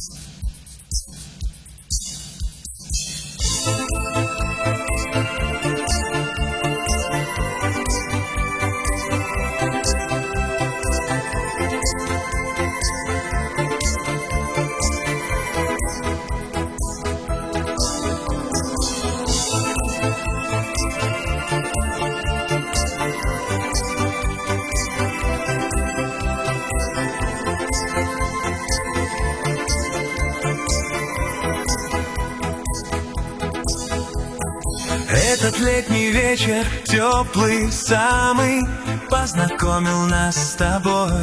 Этот летний вечер, теплый самый, познакомил нас с тобой.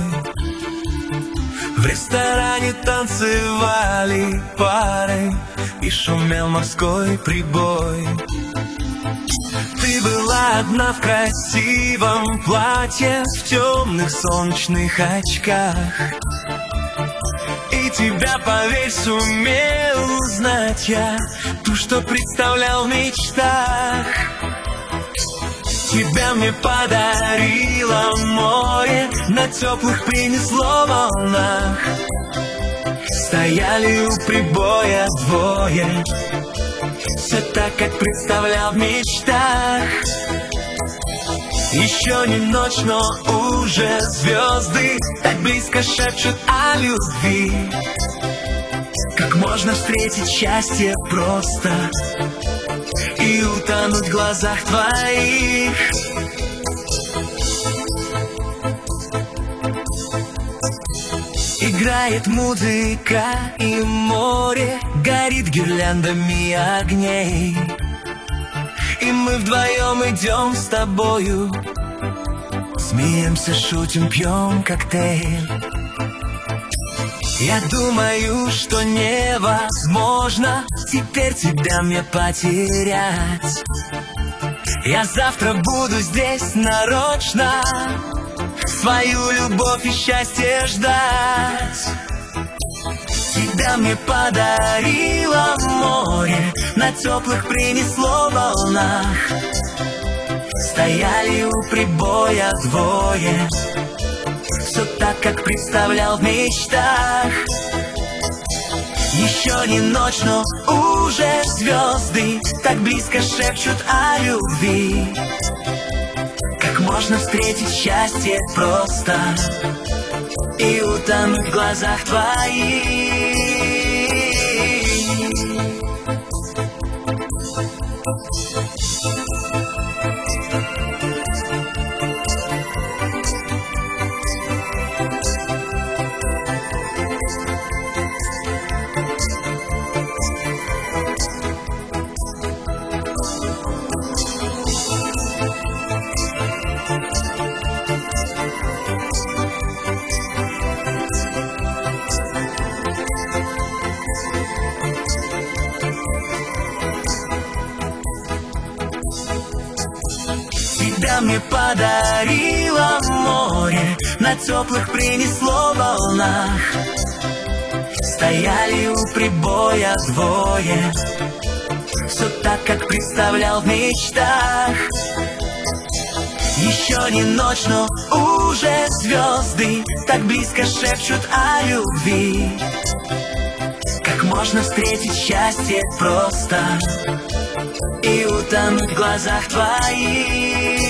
В ресторане танцевали пары, и шумел морской прибой. Ты была одна в красивом платье, в темных солнечных очках. И тебя, поверь, сумел узнать я, ту, что представлял в мечтах. Тебя мне подарило море, на теплых принесло волнах. Стояли у прибоя двое, все так, как представлял в мечтах. Еще не ночь, но уже звезды так близко шепчут о любви. Как можно встретить счастье просто и утонуть в глазах твоих? Играет музыка, и море горит гирляндами огней. И мы вдвоем идем с тобою, смеемся, шутим, пьем коктейль. Я думаю, что невозможно теперь тебя мне потерять. Я завтра буду здесь нарочно свою любовь и счастье ждать. Тебя мне подарило море, на теплых принесло волнах. Стояли у прибоя двое, все так, как представлял в мечтах. Еще не ночь, но уже звезды так близко шепчут о любви. Как можно встретить счастье просто и утонуть в глазах твоих? Тебя мне подарило море, на теплых принесло волнах. Стояли у прибоя двое, все так, как представлял в мечтах. Еще не ночь, но уже звезды так близко шепчут о любви. Как можно встретить счастье просто и утонуть в глазах твоих?